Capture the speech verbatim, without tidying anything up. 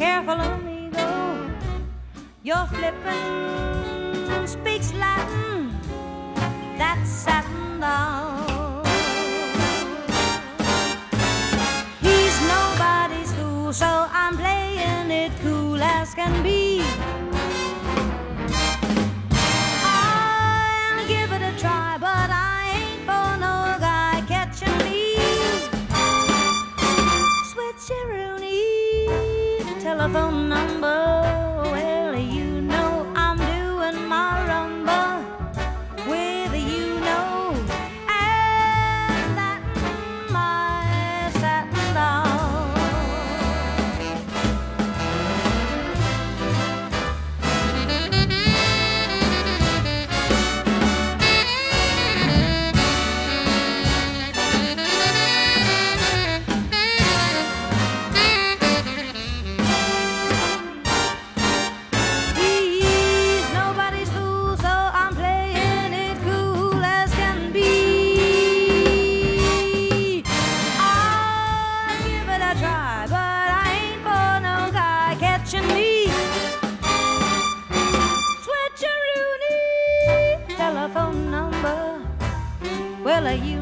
careful, amigo. Your flippin' speaks Latin, that's satin down. He's nobody's fool, so I'm playing it cool as can be. I'll give it a try, but I ain't for no guy catching me. Switcheroonie, telephone number. Well, you know I'm doing my rumba with you know, and that my satin down. He's nobody's fool, so I'm playing it cool as can be. I'll give it a try, but I ain't for no guy catching me. Switcheroonie, telephone number. Well, you